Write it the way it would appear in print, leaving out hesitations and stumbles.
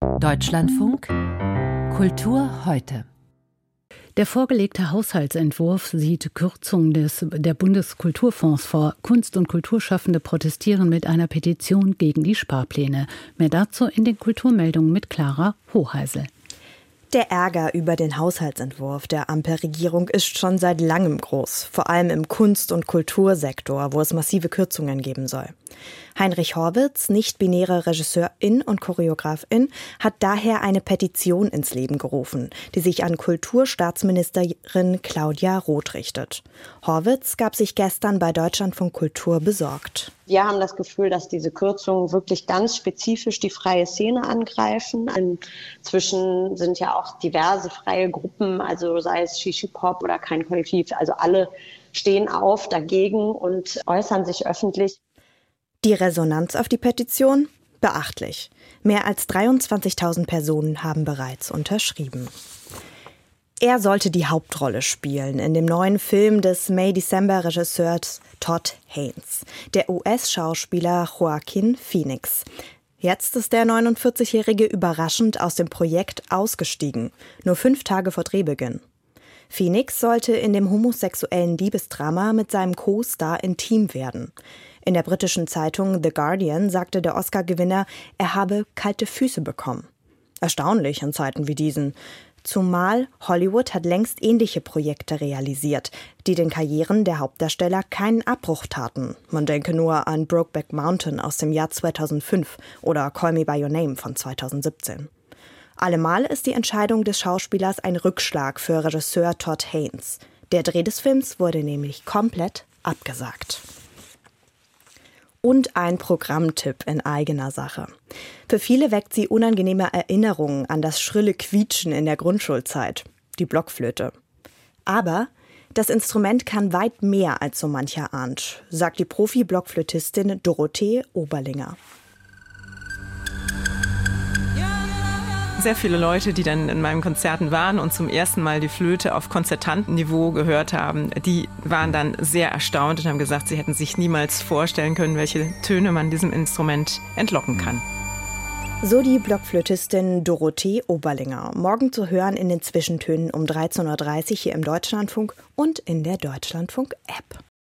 Deutschlandfunk Kultur heute. Der vorgelegte Haushaltsentwurf sieht Kürzungen der Bundeskulturfonds vor. Kunst- und Kulturschaffende protestieren mit einer Petition gegen die Sparpläne. Mehr dazu in den Kulturmeldungen mit Clara Hoheisel. Der Ärger über den Haushaltsentwurf der Ampelregierung ist schon seit langem groß, vor allem im Kunst- und Kultursektor, wo es massive Kürzungen geben soll. Heinrich Horwitz, nicht-binäre Regisseurin und Choreografin, hat daher eine Petition ins Leben gerufen, die sich an Kulturstaatsministerin Claudia Roth richtet. Horwitz gab sich gestern bei Deutschlandfunk Kultur besorgt. Wir haben das Gefühl, dass diese Kürzungen wirklich ganz spezifisch die freie Szene angreifen. Inzwischen sind ja auch diverse freie Gruppen, also sei es Shishi-Pop oder Kein Kollektiv, also alle stehen auf dagegen und äußern sich öffentlich. Die Resonanz auf die Petition? Beachtlich. Mehr als 23.000 Personen haben bereits unterschrieben. Er sollte die Hauptrolle spielen in dem neuen Film des May-December-Regisseurs Todd Haynes, der US-Schauspieler Joaquin Phoenix. Jetzt ist der 49-Jährige überraschend aus dem Projekt ausgestiegen, nur 5 Tage vor Drehbeginn. Phoenix sollte in dem homosexuellen Liebesdrama mit seinem Co-Star intim werden. In der britischen Zeitung The Guardian sagte der Oscar-Gewinner, er habe kalte Füße bekommen. Erstaunlich in Zeiten wie diesen. Zumal Hollywood hat längst ähnliche Projekte realisiert, die den Karrieren der Hauptdarsteller keinen Abbruch taten. Man denke nur an Brokeback Mountain aus dem Jahr 2005 oder Call Me By Your Name von 2017. Allemal ist die Entscheidung des Schauspielers ein Rückschlag für Regisseur Todd Haynes. Der Dreh des Films wurde nämlich komplett abgesagt. Und ein Programmtipp in eigener Sache. Für viele weckt sie unangenehme Erinnerungen an das schrille Quietschen in der Grundschulzeit, die Blockflöte. Aber das Instrument kann weit mehr als so mancher ahnt, sagt die Profi-Blockflötistin Dorothee Oberlinger. Sehr viele Leute, die dann in meinen Konzerten waren und zum ersten Mal die Flöte auf Konzertantenniveau gehört haben, die waren dann sehr erstaunt und haben gesagt, sie hätten sich niemals vorstellen können, welche Töne man diesem Instrument entlocken kann. So die Blockflötistin Dorothee Oberlinger. Morgen zu hören in den Zwischentönen um 13.30 Uhr hier im Deutschlandfunk und in der Deutschlandfunk-App.